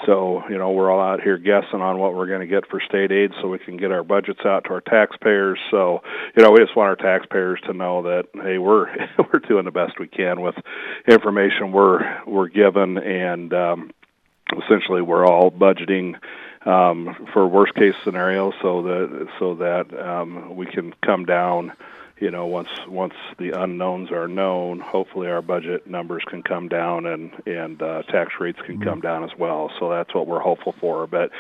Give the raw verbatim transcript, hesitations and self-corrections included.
So, you know, we're all out here guessing on what we're going to get for state aid so we can get our budgets out to our taxpayers. So, you know, we just want our taxpayers to know that, hey, we're we're doing the best we can with information we're we're given, and um, essentially we're all budgeting um, for worst case scenario so that so that um, we can come down. You know, once once the unknowns are known, hopefully our budget numbers can come down and and uh, tax rates can come down as well. So that's what we're hopeful for. But